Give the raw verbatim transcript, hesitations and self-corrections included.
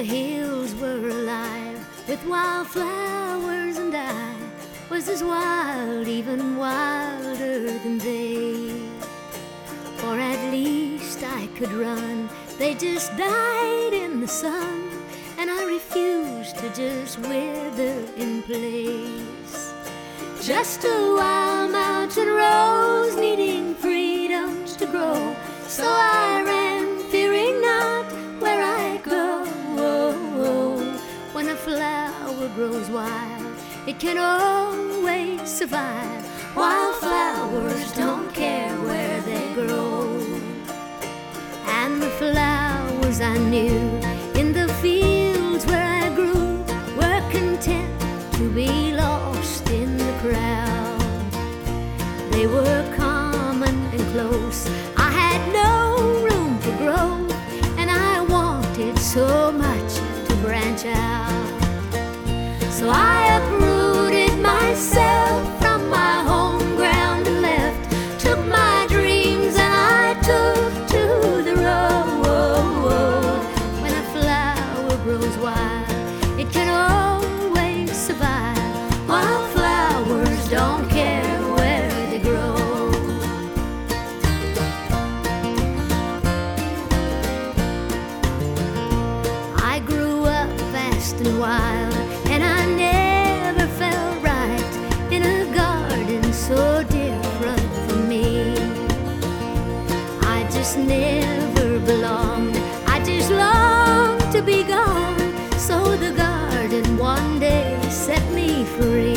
the hills were alive with wildflowers, and I was as wild, even wilder than they. Or at least I could run, they just died in the sun, and I refused to just wither in place. Just a wild mountain rose needing freedoms to grow, so I ran, fearing not where I'd go. When a flower grows wild, it can always survive. Wildflowers don't care where they grow. And the flowers I knew in the fields where I grew were content to be lost in the crowd. They were common and close, I had no room for growth, and I wanted so much to branch out. So I uprooted myself from my home ground and left, took my dreams and I took to the road. When a flower grows wild, it can always survive. Wildflowers don't care where they grow. I grew up fast and wild, and I never felt right in a garden so different from me. I just never belonged, I just longed to be gone. So the garden one day set me free.